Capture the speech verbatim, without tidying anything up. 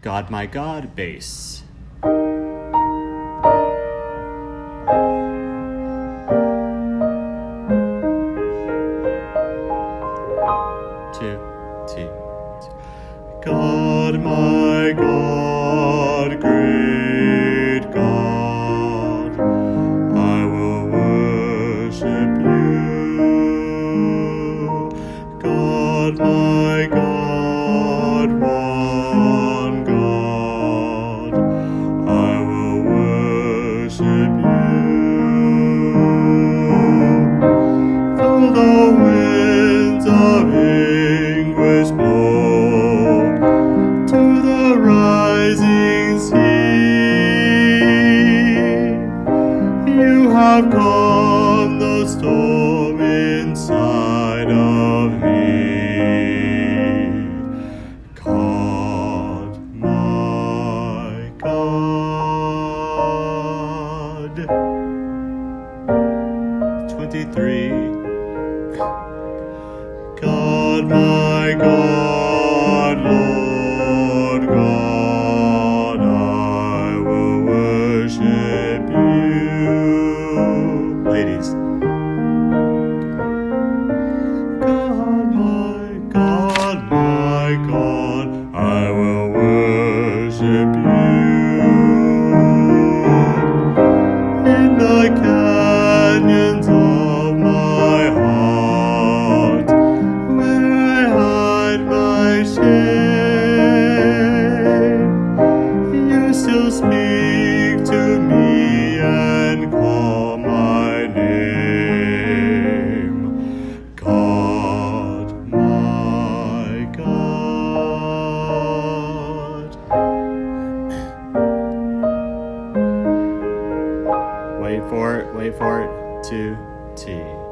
God my God, bass. Two, two, two. God my God, great God, I will worship you. God my God, one God, I will worship you. Though the winds of anguish blow to the rising sea, you have calmed the storm inside of me. God, my God. twenty-three. God, my God, Lord God, I will worship you. Ladies. God, my God, my God, I will worship you. In the canyons of my heart, where I hide my shame, you still speak to me and call my name. God, my God. Wait for it, wait for it, two, T.